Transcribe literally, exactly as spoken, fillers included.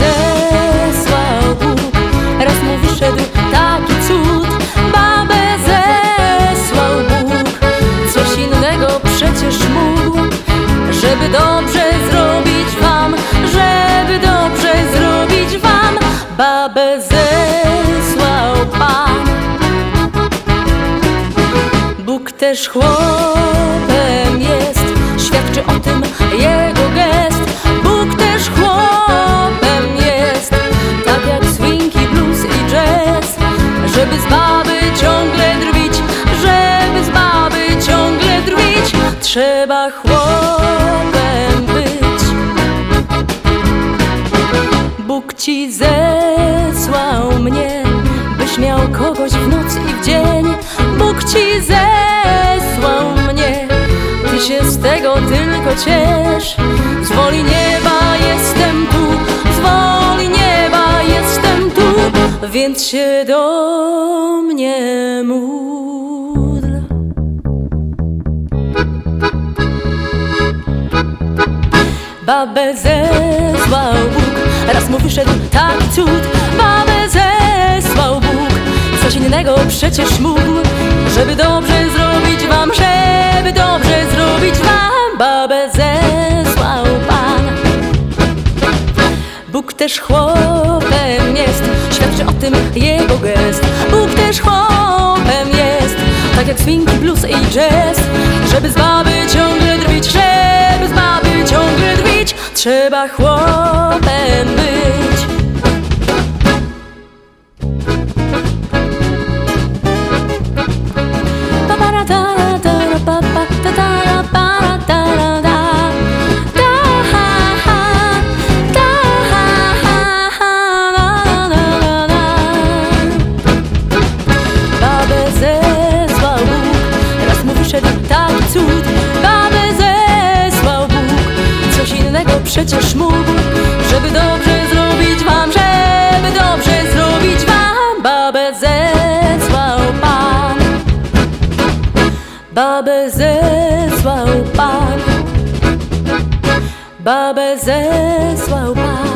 zesłał Bóg, raz mu wyszedł taki cud. Babę zesłał Bóg, coś innego przecież mógł, żeby dobrze zrobić wam, żeby dobrze zrobić wam. Babę zesłał Pan. Bóg też chłopem jest, świadczy o tym jego gest. Bóg też chłopem jest, tak jak swing i blues i jazz, żeby z baby ciągle drwić, żeby z baby ciągle drwić, trzeba chłopem być. Bóg ci zesłał mnie, byś miał kogoś w noc i w dzień. Bóg ci zesłał mnie, ty się z tego tylko ciesz. Z woli nieba jestem tu, z woli nieba jestem tu, więc się do mnie módl. Babę zesłał Bóg, raz mu wyszedł taki cud. Babę zesłał Bóg, coś innego przecież mógł, żeby dobrze zrobić wam, żeby dobrze zrobić wam. Babę zesłał Pan. Bóg też chłopem jest, świadczy o tym jego gest. Bóg też chłopem jest, tak jak swing, blues i jazz, żeby z baby ciągle drwić, żeby z baby ciągle drwić, trzeba chłopem być. Tak cud, babę zesłał Bóg, coś innego przecież mógł, żeby dobrze zrobić wam, żeby dobrze zrobić wam. Babę zesłał Pan. Babę zesłał Pan. Babę zesłał Pan.